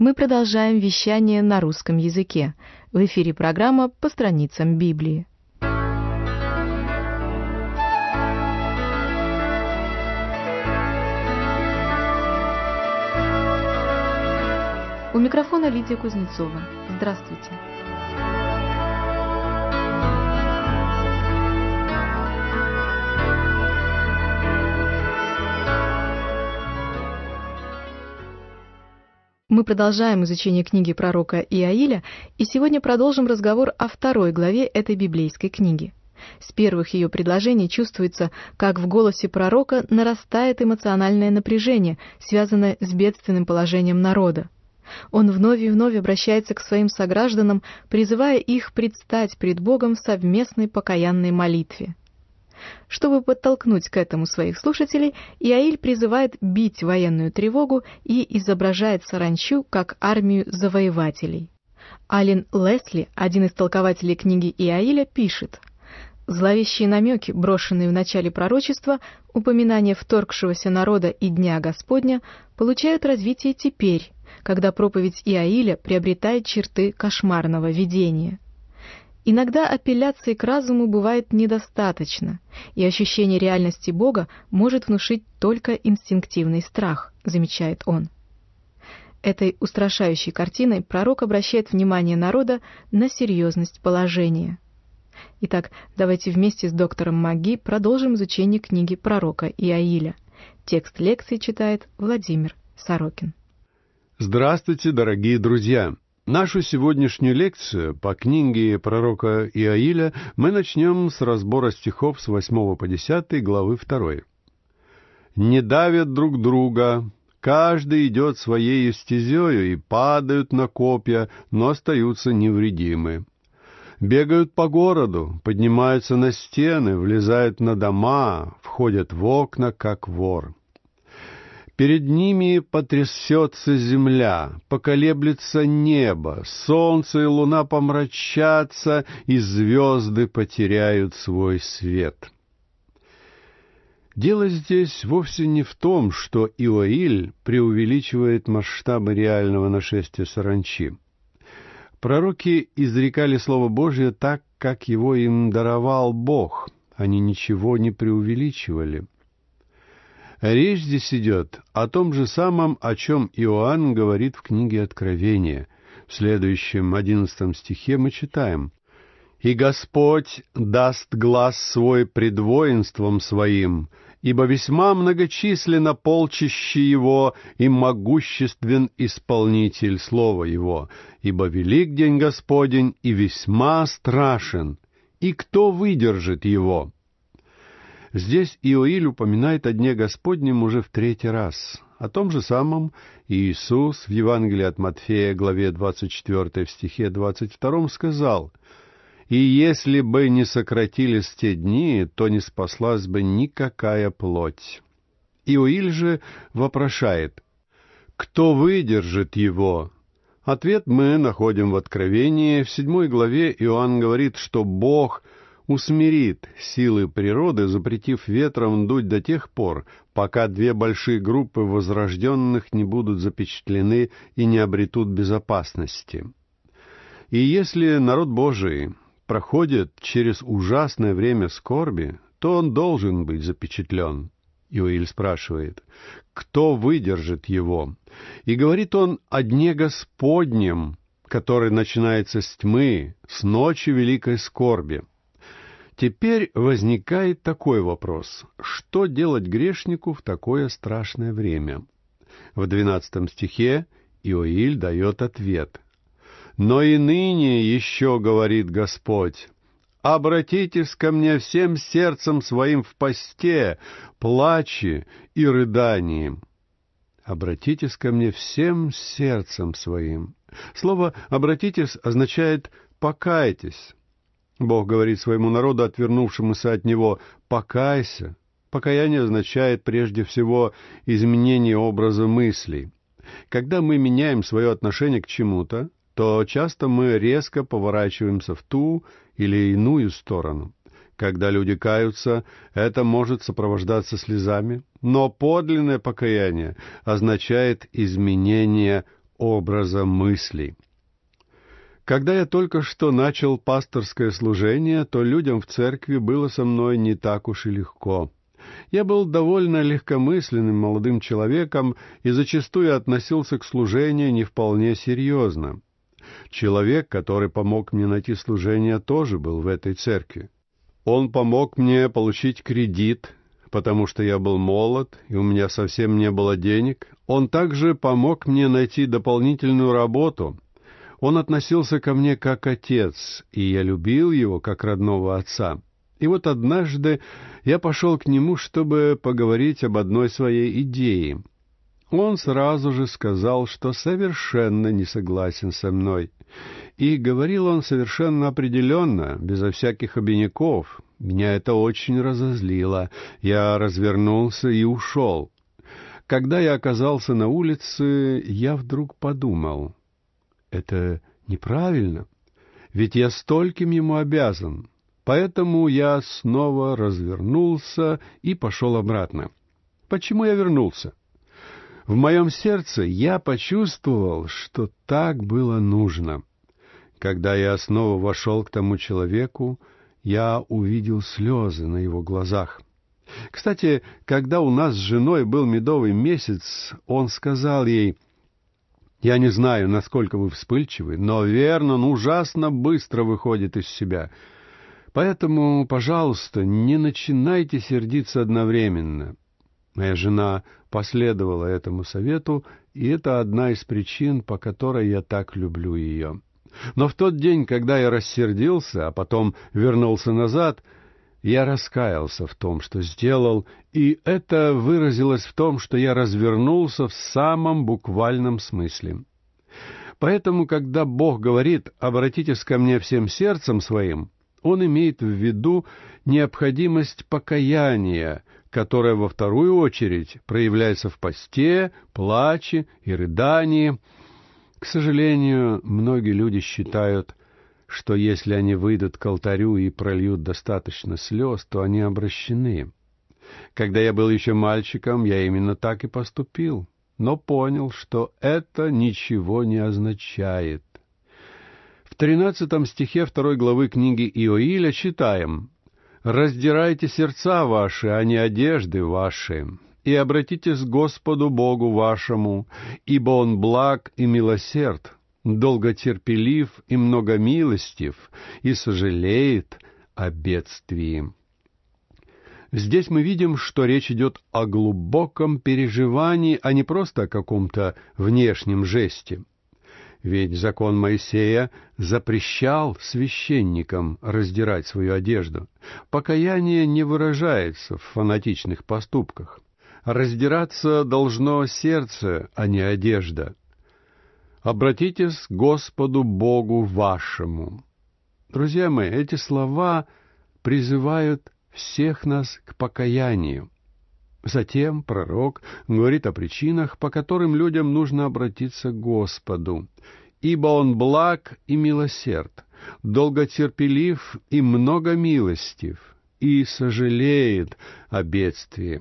Мы продолжаем вещание на русском языке. В эфире программа «По страницам Библии». У микрофона Лидия Кузнецова. Здравствуйте. Мы продолжаем изучение книги пророка Иаиля, и сегодня продолжим разговор о 2 главе этой библейской книги. С первых ее предложений чувствуется, как в голосе пророка нарастает эмоциональное напряжение, связанное с бедственным положением народа. Он вновь и вновь обращается к своим согражданам, призывая их предстать пред Богом в совместной покаянной молитве. Чтобы подтолкнуть к этому своих слушателей, Иаиль призывает бить военную тревогу и изображает саранчу как армию завоевателей. Аллен Лесли, один из толкователей книги Иаиля, пишет: «Зловещие намеки, брошенные в начале пророчества, упоминания вторгшегося народа и Дня Господня, получают развитие теперь, когда проповедь Иаиля приобретает черты кошмарного видения. Иногда апелляции к разуму бывает недостаточно, и ощущение реальности Бога может внушить только инстинктивный страх», замечает он. Этой устрашающей картиной пророк обращает внимание народа на серьезность положения. Итак, давайте вместе с доктором Маги продолжим изучение книги пророка Иаиля. Текст лекции читает Владимир Сорокин. Здравствуйте, дорогие друзья! Нашу сегодняшнюю лекцию по книге пророка Иаиля мы начнем с разбора стихов с 8 по 10 главы 2. «Не давят друг друга, каждый идет своею стезею, и падают на копья, но остаются невредимы. Бегают по городу, поднимаются на стены, влезают на дома, входят в окна, как вор. Перед ними потрясется земля, поколеблется небо, солнце и луна помрачатся, и звезды потеряют свой свет». Дело здесь вовсе не в том, что Иаиль преувеличивает масштабы реального нашествия саранчи. Пророки изрекали Слово Божие так, как его им даровал Бог. Они ничего не преувеличивали. Речь здесь идет о том же самом, о чем Иоанн говорит в книге Откровения. В следующем 11 стихе мы читаем: «И Господь даст глас свой пред воинством своим, ибо весьма многочисленно полчище его, и могуществен исполнитель слова его, ибо велик день Господень, и весьма страшен, и кто выдержит его?» Здесь Иоиль упоминает о Дне Господнем уже в 3-й раз. О том же самом Иисус в Евангелии от Матфея, главе 24, в стихе 22 сказал: «И если бы не сократились те дни, то не спаслась бы никакая плоть». Иоиль же вопрошает: «Кто выдержит его?» Ответ мы находим в Откровении. В 7 главе Иоанн говорит, что Бог усмирит силы природы, запретив ветрам дуть до тех пор, пока 2 большие группы возрожденных не будут запечатлены и не обретут безопасности. И если народ Божий проходит через ужасное время скорби, то он должен быть запечатлен. Иоиль спрашивает: «Кто выдержит его?» И говорит он о Дне Господнем, который начинается с тьмы, с ночи великой скорби. Теперь возникает такой вопрос: что делать грешнику в такое страшное время? В 12 стихе Иоиль дает ответ: «Но и ныне еще, говорит Господь, обратитесь ко мне всем сердцем своим в посте, плаче и рыдании». «Обратитесь ко мне всем сердцем своим». Слово «обратитесь» означает «покайтесь». Бог говорит своему народу, отвернувшемуся от Него: «Покайся». Покаяние означает прежде всего изменение образа мыслей. Когда мы меняем свое отношение к чему-то, то часто мы резко поворачиваемся в ту или иную сторону. Когда люди каются, это может сопровождаться слезами, но подлинное покаяние означает изменение образа мыслей. Когда я только что начал пасторское служение, то людям в церкви было со мной не так уж и легко. Я был довольно легкомысленным молодым человеком и зачастую относился к служению не вполне серьезно. Человек, который помог мне найти служение, тоже был в этой церкви. Он помог мне получить кредит, потому что я был молод, и у меня совсем не было денег. Он также помог мне найти дополнительную работу. Он относился ко мне как отец, и я любил его как родного отца. И вот однажды я пошел к нему, чтобы поговорить об одной своей идее. Он сразу же сказал, что совершенно не согласен со мной. И говорил он совершенно определенно, безо всяких обиняков. Меня это очень разозлило. Я развернулся и ушел. Когда я оказался на улице, я вдруг подумал: это неправильно, ведь я стольким ему обязан. Поэтому я снова развернулся и пошел обратно. Почему я вернулся? В моем сердце я почувствовал, что так было нужно. Когда я снова вошел к тому человеку, я увидел слезы на его глазах. Кстати, когда у нас с женой был медовый месяц, он сказал ей: «Я не знаю, насколько вы вспыльчивы, но Вернон ужасно быстро выходит из себя. Поэтому, пожалуйста, не начинайте сердиться одновременно». Моя жена последовала этому совету, и это одна из причин, по которой я так люблю ее. Но в тот день, когда я рассердился, а потом вернулся назад, я раскаялся в том, что сделал, и это выразилось в том, что я развернулся в самом буквальном смысле. Поэтому, когда Бог говорит «обратитесь ко мне всем сердцем своим», Он имеет в виду необходимость покаяния, которое во вторую очередь проявляется в посте, плаче и рыдании. К сожалению, многие люди считают, что если они выйдут к алтарю и прольют достаточно слез, то они обращены. Когда я был еще мальчиком, я именно так и поступил, но понял, что это ничего не означает. В 13 стихе 2 главы книги Иоиля читаем: «Раздирайте сердца ваши, а не одежды ваши, и обратитесь к Господу Богу вашему, ибо Он благ и милосерд, долготерпелив и многомилостив, и сожалеет о бедствии». Здесь мы видим, что речь идет о глубоком переживании, а не просто о каком-то внешнем жесте. Ведь закон Моисея запрещал священникам раздирать свою одежду. Покаяние не выражается в фанатичных поступках. Раздираться должно сердце, а не одежда. «Обратитесь к Господу Богу вашему». Друзья мои, эти слова призывают всех нас к покаянию. Затем пророк говорит о причинах, по которым людям нужно обратиться к Господу. «Ибо Он благ и милосерд, долготерпелив и многомилостив, и сожалеет о бедствии».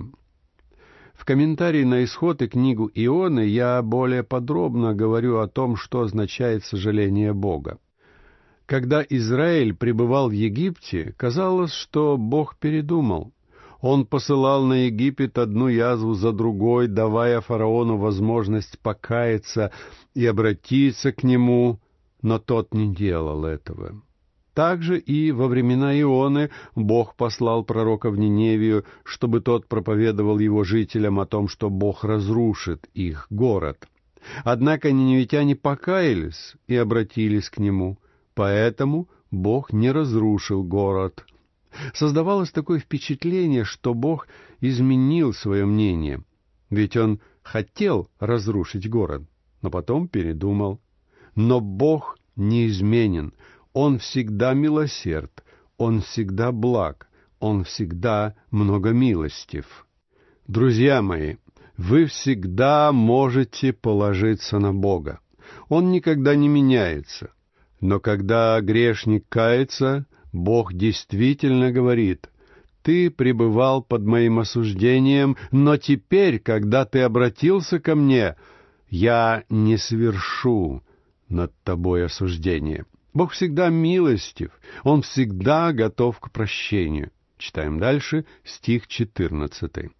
В комментарии на Исход и книгу Ионы я более подробно говорю о том, что означает сожаление Бога. Когда Израиль пребывал в Египте, казалось, что Бог передумал. Он посылал на Египет одну язву за другой, давая фараону возможность покаяться и обратиться к нему, но тот не делал этого. Также и во времена Ионы Бог послал пророка в Ниневию, чтобы тот проповедовал его жителям о том, что Бог разрушит их город. Однако ниневитяне покаялись и обратились к нему, поэтому Бог не разрушил город. Создавалось такое впечатление, что Бог изменил свое мнение, ведь Он хотел разрушить город, но потом передумал. Но Бог неизменен, Он всегда милосерд, Он всегда благ, Он всегда многомилостив. Друзья мои, вы всегда можете положиться на Бога. Он никогда не меняется. Но когда грешник кается, Бог действительно говорит: «Ты пребывал под моим осуждением, но теперь, когда ты обратился ко мне, «Я не совершу над тобой осуждение». Бог всегда милостив, Он всегда готов к прощению. Читаем дальше, стих 14.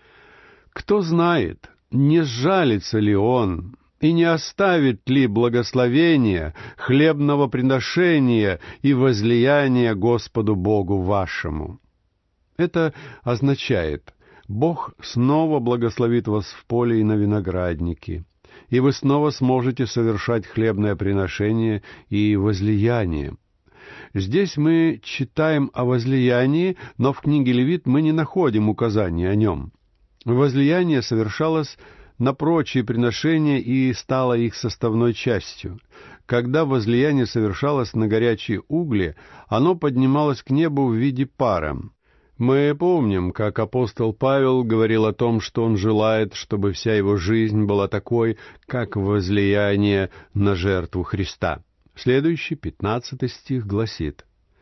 «Кто знает, не сжалится ли Он, и не оставит ли благословения, хлебного приношения и возлияния Господу Богу вашему?» Это означает, Бог снова благословит вас в поле и на винограднике, и вы снова сможете совершать хлебное приношение и возлияние. Здесь мы читаем о возлиянии, но в книге Левит мы не находим указаний о нем. Возлияние совершалось на прочие приношения и стало их составной частью. Когда возлияние совершалось на горячие угли, оно поднималось к небу в виде пара. Мы помним, как апостол Павел говорил о том, что он желает, чтобы вся его жизнь была такой, как возлияние на жертву Христа. Следующий, 15 стих, гласит: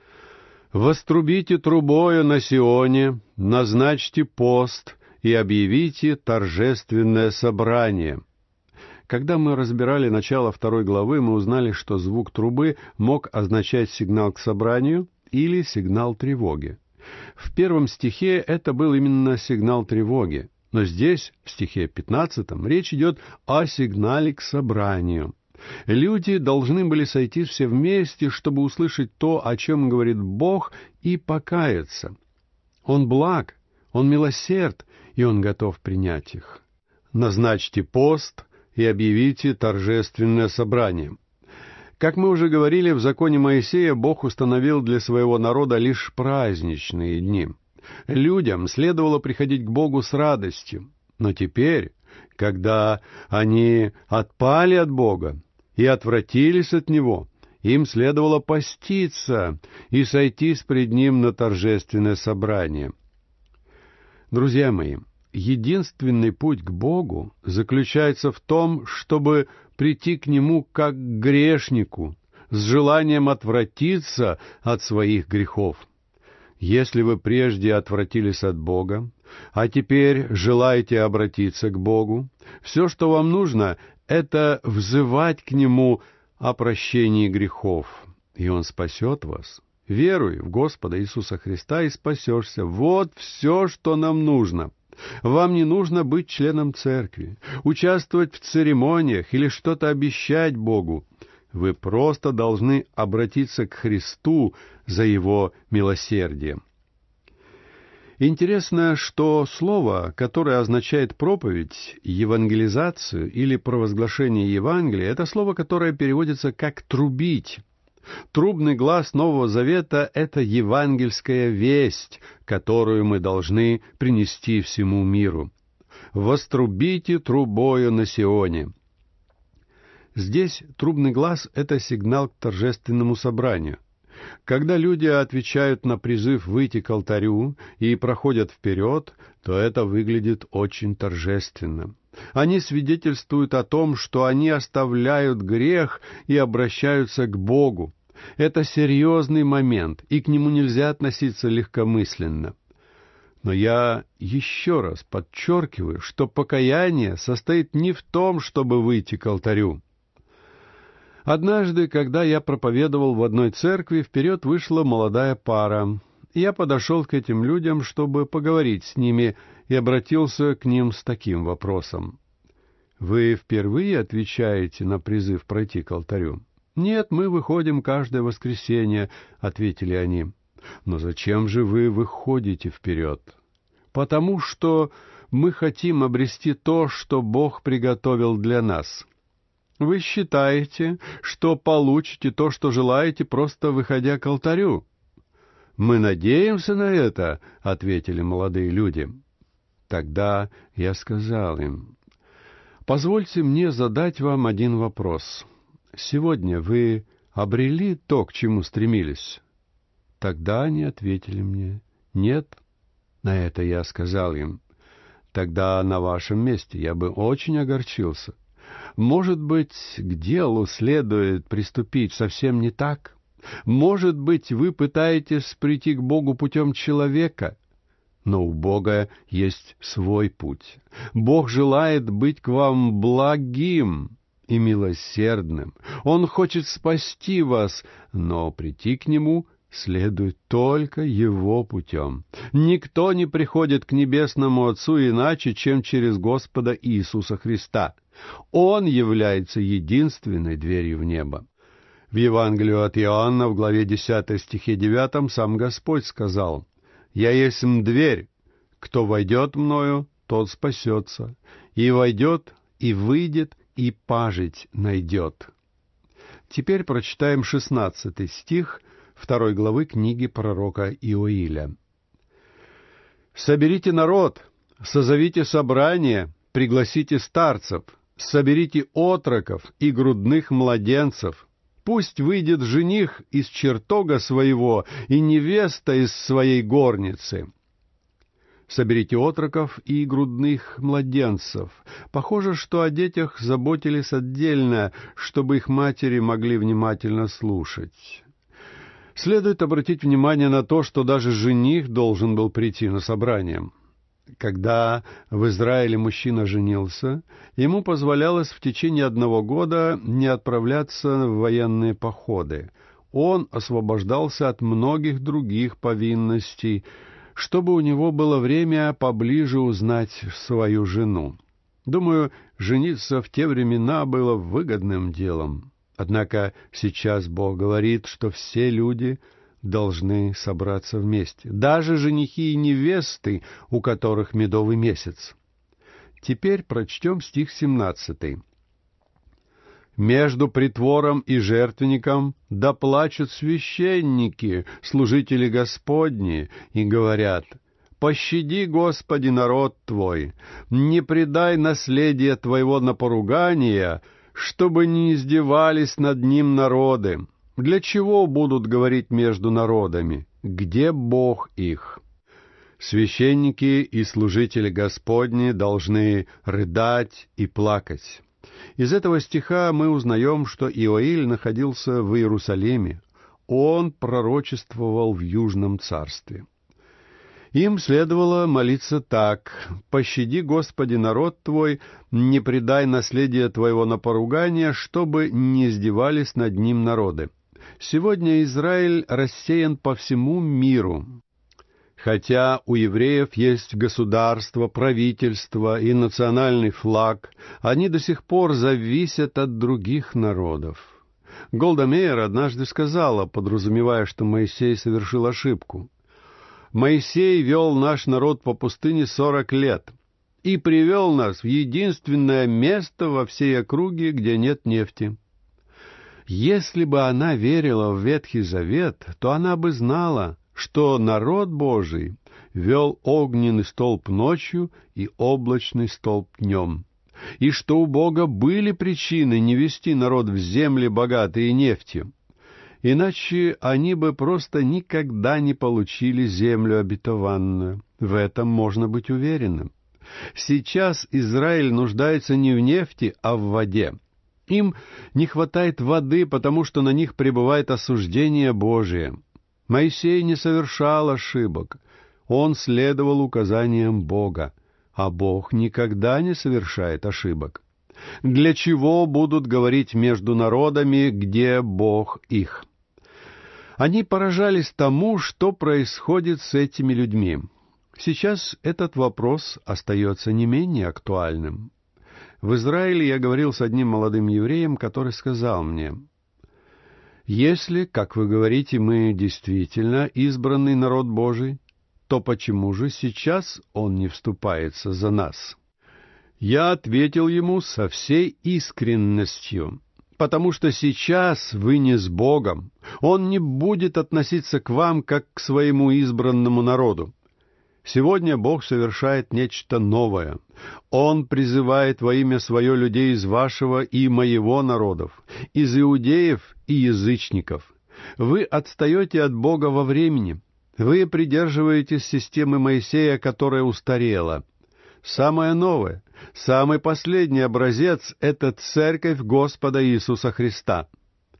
«Вострубите трубою на Сионе, назначьте пост и объявите торжественное собрание». Когда мы разбирали начало 2 главы, мы узнали, что звук трубы мог означать сигнал к собранию или сигнал тревоги. В 1 стихе это был именно сигнал тревоги, но здесь, в стихе 15, речь идет о сигнале к собранию. Люди должны были сойтись все вместе, чтобы услышать то, о чем говорит Бог, и покаяться. Он благ, Он милосерд, и Он готов принять их. «Назначьте пост и объявите торжественное собрание». Как мы уже говорили, в законе Моисея Бог установил для своего народа лишь праздничные дни. Людям следовало приходить к Богу с радостью. Но теперь, когда они отпали от Бога и отвратились от Него, им следовало поститься и сойтись пред Ним на торжественное собрание. Друзья мои, единственный путь к Богу заключается в том, чтобы прийти к Нему как к грешнику, с желанием отвратиться от своих грехов. Если вы прежде отвратились от Бога, а теперь желаете обратиться к Богу, все, что вам нужно, это взывать к Нему о прощении грехов, и Он спасет вас. Веруй в Господа Иисуса Христа и спасешься. Вот все, что нам нужно. Вам не нужно быть членом церкви, участвовать в церемониях или что-то обещать Богу. Вы просто должны обратиться к Христу за Его милосердием. Интересно, что слово, которое означает проповедь, евангелизацию или провозглашение Евангелия, это слово, которое переводится как «трубить». Трубный глас Нового Завета — это евангельская весть, которую мы должны принести всему миру. «Вострубите трубою на Сионе». Здесь трубный глас — это сигнал к торжественному собранию. Когда люди отвечают на призыв выйти к алтарю и проходят вперед, то это выглядит очень торжественно. Они свидетельствуют о том, что они оставляют грех и обращаются к Богу. Это серьезный момент, и к нему нельзя относиться легкомысленно. Но я еще раз подчеркиваю, что покаяние состоит не в том, чтобы выйти к алтарю. Однажды, когда я проповедовал в одной церкви, вперед вышла молодая пара. Я подошел к этим людям, чтобы поговорить с ними, и обратился к ним с таким вопросом: «Вы впервые отвечаете на призыв пройти к алтарю?» «Нет, мы выходим каждое воскресенье», — ответили они. «Но зачем же вы выходите вперед?» «Потому что мы хотим обрести то, что Бог приготовил для нас». «Вы считаете, что получите то, что желаете, просто выходя к алтарю?» «Мы надеемся на это», — ответили молодые люди. Тогда я сказал им: «Позвольте мне задать вам один вопрос. Сегодня вы обрели то, к чему стремились?» Тогда они ответили мне: «Нет». На это я сказал им: «Тогда на вашем месте я бы очень огорчился. Может быть, к делу следует приступить совсем не так? Может быть, вы пытаетесь прийти к Богу путем человека? но у Бога есть свой путь. Бог желает быть к вам благим и милосердным. Он хочет спасти вас, но прийти к Нему следует только Его путем. Никто не приходит к Небесному Отцу иначе, чем через Господа Иисуса Христа. Он является единственной дверью в небо. В Евангелии от Иоанна, в главе 10 стихе 9, сам Господь сказал: «Я есмь дверь, кто войдет мною, тот спасется, и войдет, и выйдет, и пажить найдет». Теперь прочитаем 16 стих 2 главы книги пророка Иоиля. «Соберите народ, созовите собрание, пригласите старцев, соберите отроков и грудных младенцев. Пусть выйдет жених из чертога своего и невеста из своей горницы». Соберите отроков и грудных младенцев. Похоже, что о детях заботились отдельно, чтобы их матери могли внимательно слушать. Следует обратить внимание на то, что даже жених должен был прийти на собрание. Когда в Израиле мужчина женился, ему позволялось в течение 1 года не отправляться в военные походы. Он освобождался от многих других повинностей, чтобы у него было время поближе узнать свою жену. Думаю, жениться в те времена было выгодным делом. Однако сейчас Бог говорит, что все люди должны собраться вместе, даже женихи и невесты, у которых медовый месяц. Теперь прочтем стих 17. «Между притвором и жертвенником да плачут священники, служители Господни, и говорят: пощади, Господи, народ Твой, не предай наследие Твоего на поругание, чтобы не издевались над ним народы. Для чего будут говорить между народами? Где Бог их?» Священники и служители Господни должны рыдать и плакать. Из этого стиха мы узнаем, что Иоиль находился в Иерусалиме. Он пророчествовал в Южном царстве. Им следовало молиться так: «Пощади, Господи, народ Твой, не предай наследие Твоего на поругание, чтобы не издевались над ним народы». Сегодня Израиль рассеян по всему миру. Хотя у евреев есть государство, правительство и национальный флаг, они до сих пор зависят от других народов. Голда Меир однажды сказала, подразумевая, что Моисей совершил ошибку: «Моисей вел наш народ по пустыне 40 лет и привел нас в единственное место во всей округе, где нет нефти». Если бы она верила в Ветхий Завет, то она бы знала, что народ Божий вел огненный столб ночью и облачный столб днем, и что у Бога были причины не вести народ в земли, богатые нефтью. Иначе они бы просто никогда не получили землю обетованную. В этом можно быть уверенным. Сейчас Израиль нуждается не в нефти, а в воде. Им не хватает воды, потому что на них пребывает осуждение Божие. Моисей не совершал ошибок. Он следовал указаниям Бога, а Бог никогда не совершает ошибок. Для чего будут говорить между народами, где Бог их? Они поражались тому, что происходит с этими людьми. Сейчас этот вопрос остается не менее актуальным. В Израиле я говорил с одним молодым евреем, который сказал мне: «Если, как вы говорите, мы действительно избранный народ Божий, то почему же сейчас Он не вступается за нас?» Я ответил ему со всей искренностью: «Потому что сейчас вы не с Богом. Он не будет относиться к вам, как к своему избранному народу. Сегодня Бог совершает нечто новое. Он призывает во имя Свое людей из вашего и моего народов, из иудеев и язычников. Вы отстаете от Бога во времени. Вы придерживаетесь системы Моисея, которая устарела. Самое новое, самый последний образец — это Церковь Господа Иисуса Христа.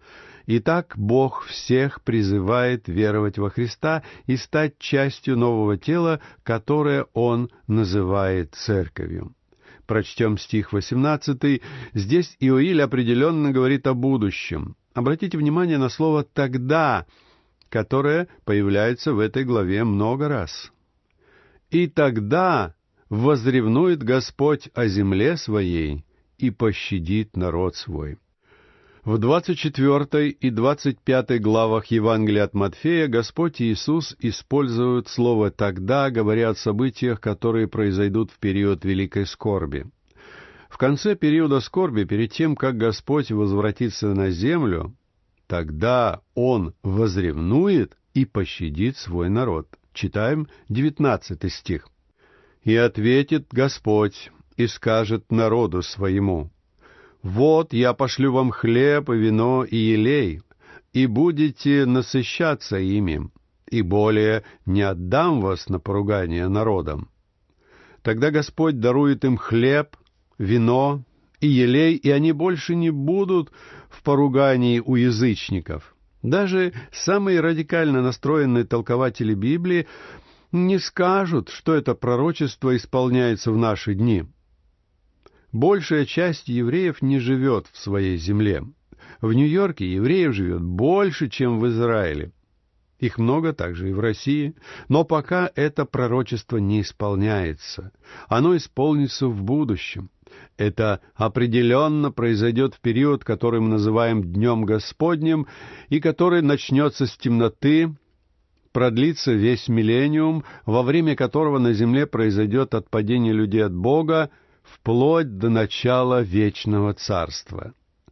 Итак, Бог всех призывает веровать во Христа и стать частью нового тела, которое Он называет Церковью. Прочтем стих 18. Здесь Иоиль определенно говорит о будущем. Обратите внимание на слово «тогда», которое появляется в этой главе много раз. «И тогда возревнует Господь о земле своей и пощадит народ свой». В 24 и 25 главах Евангелия от Матфея Господь Иисус использует слово «тогда», говоря о событиях, которые произойдут в период великой скорби. В конце периода скорби, перед тем, как Господь возвратится на землю, тогда Он возревнует и пощадит свой народ. Читаем 19 стих. «И ответит Господь и скажет народу своему: вот я пошлю вам хлеб, и вино, и елей, и будете насыщаться ими, и более не отдам вас на поругание народам». Тогда Господь дарует им хлеб, вино и елей, и они больше не будут в поругании у язычников. Даже самые радикально настроенные толкователи Библии не скажут, что это пророчество исполняется в наши дни. Большая часть евреев не живет в своей земле. В Нью-Йорке евреев живет больше, чем в Израиле. Их много также и в России. Но пока это пророчество не исполняется. Оно исполнится в будущем. Это определенно произойдет в период, который мы называем Днем Господним, и который начнется с темноты, продлится весь миллениум, во время которого на земле произойдет отпадение людей от Бога, вплоть до начала вечного царства.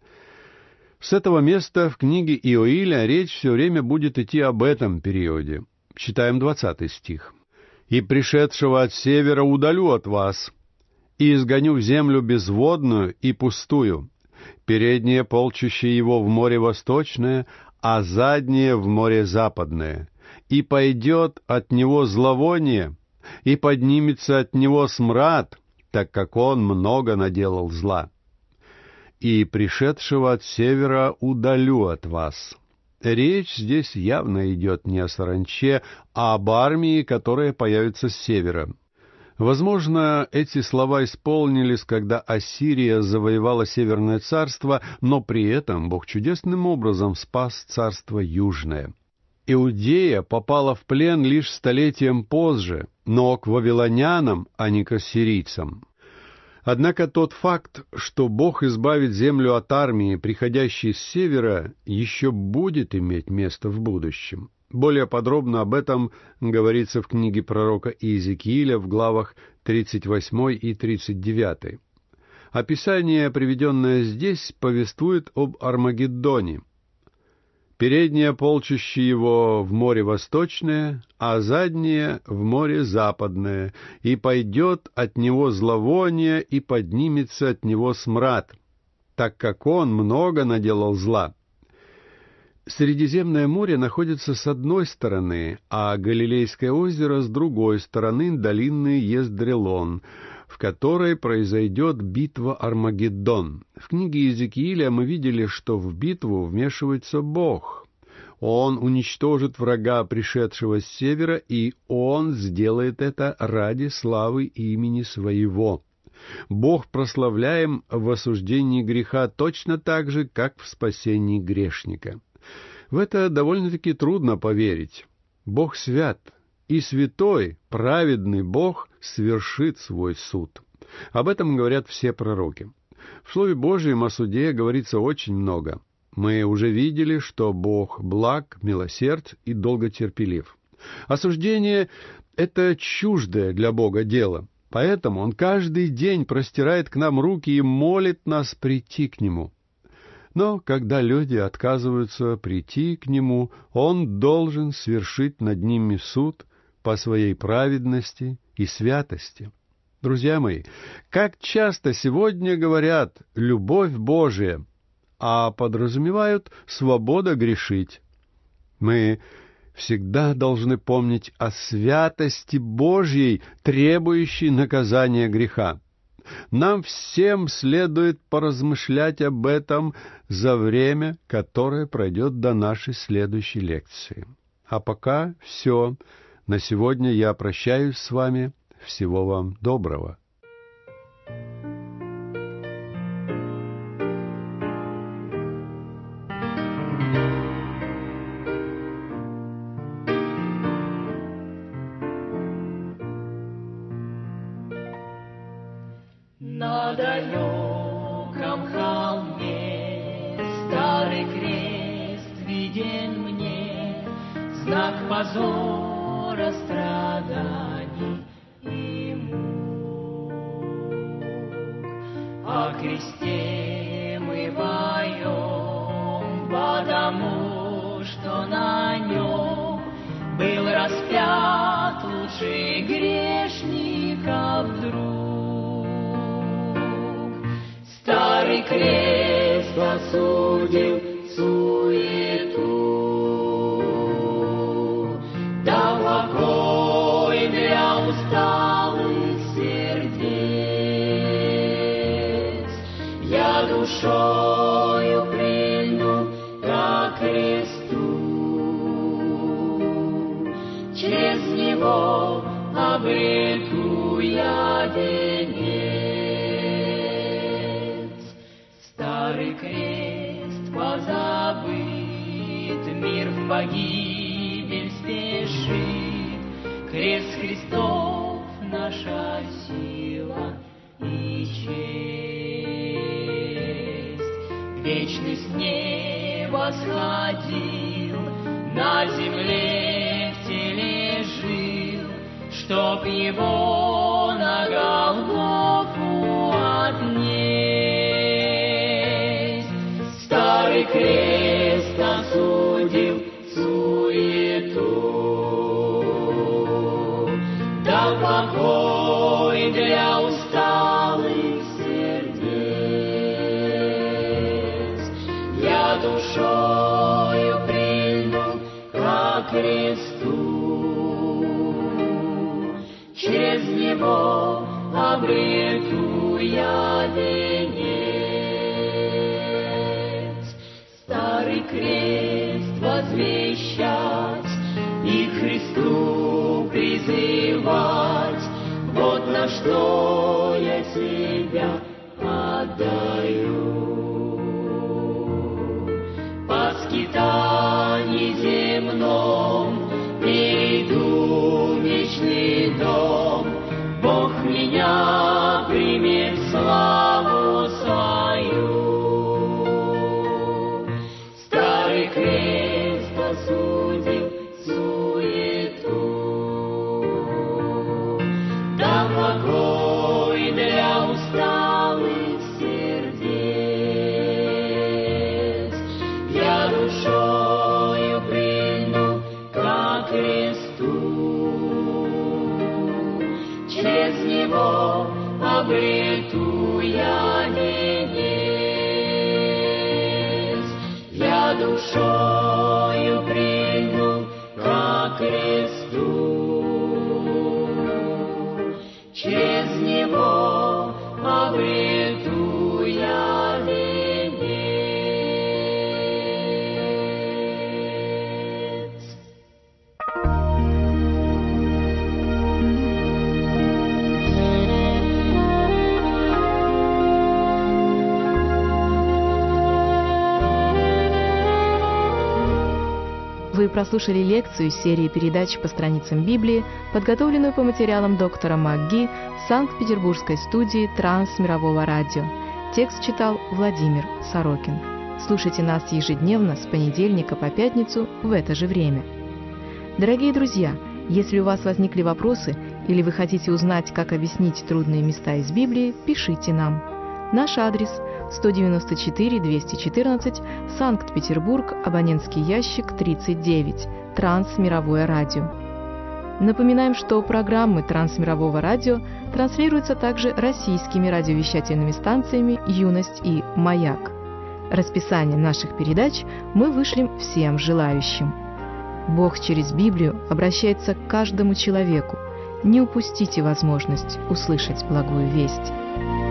С этого места в книге Иоиля речь все время будет идти об этом периоде. Читаем 20 стих. «И пришедшего от севера удалю от вас, и изгоню в землю безводную и пустую, переднее полчище его в море восточное, а заднее в море западное. И пойдет от него зловоние, и поднимется от него смрад, так как он много наделал зла. И пришедшего от севера удалю от вас». Речь здесь явно идет не о саранче, а об армии, которая появится с севера. Возможно, эти слова исполнились, когда Ассирия завоевала Северное царство, но при этом Бог чудесным образом спас царство Южное. Иудея попала в плен лишь столетием позже, но к вавилонянам, а не к ассирийцам. Однако тот факт, что Бог избавит землю от армии, приходящей с севера, еще будет иметь место в будущем. Более подробно об этом говорится в книге пророка Иезекииля в главах 38 и 39. Описание, приведенное здесь, повествует об Армагеддоне. «Переднее полчище его в море восточное, а заднее в море западное, и пойдет от него зловоние, и поднимется от него смрад, так как он много наделал зла». Средиземное море находится с одной стороны, а Галилейское озеро с другой стороны долины Ездрелон, в которой произойдет битва Армагеддон. В книге Иезекииля мы видели, что в битву вмешивается Бог. Он уничтожит врага, пришедшего с севера, и Он сделает это ради славы имени Своего. Бог прославляем в осуждении греха точно так же, как в спасении грешника. В это довольно-таки трудно поверить. Бог свят, и святой, праведный Бог свершит свой суд. Об этом говорят все пророки. В Слове Божьем о суде говорится очень много. Мы уже видели, что Бог благ, милосерд и долготерпелив. Осуждение — это чуждое для Бога дело, поэтому Он каждый день простирает к нам руки и молит нас прийти к Нему. Но когда люди отказываются прийти к Нему, Он должен свершить над ними суд по Своей праведности и святости. Друзья мои, как часто сегодня говорят «любовь Божия», а подразумевают «свобода грешить». Мы всегда должны помнить о святости Божьей, требующей наказания греха. Нам всем следует поразмышлять об этом за время, которое пройдет до нашей следующей лекции. А пока все. На сегодня я прощаюсь с вами. Всего вам доброго. На далеком холме старый крест виден мне, знак позора, страданий и мук. О кресте мы поем, потому что на нем был распят лучший грешников друг. Старый крест осудил суету, дал покой для усталых сердец. Я душою прильну ко кресту, через него обрету я венец. Старый крест позабыт, мир в погибель спешит. Крест Христов — наша сила и честь. Вечный с неба сходил, на земле в теле жил, чтоб его на Голгофу отнесть. Старый крест осудил суету, дал покой для усталых сердец. Я душою прильну ко кресту, через него обрету я венец. Старый крест возвещать и к Христу призывать, вот на что я себя отдаю. По скитании земном перейду в вечный дом, Бог меня примет в славу свою. Старый крест осудил суету, дал покой для усталых сердец. Я душою прильну ко кресту, через него обрету я венец. Я душою прильну ко кресту, через него обрету я венец. Вы прослушали лекцию из серии передач по страницам Библии, подготовленную по материалам доктора МакГи в Санкт-Петербургской студии Трансмирового радио. Текст читал Владимир Сорокин. Слушайте нас ежедневно с понедельника по пятницу в это же время. Дорогие друзья, если у вас возникли вопросы или вы хотите узнать, как объяснить трудные места из Библии, пишите нам. Наш адрес – 194-214, Санкт-Петербург, абонентский ящик 39, Трансмировое радио. Напоминаем, что программы Трансмирового радио транслируются также российскими радиовещательными станциями «Юность» и «Маяк». Расписание наших передач мы вышлем всем желающим. Бог через Библию обращается к каждому человеку, Не упустите возможность услышать благую весть.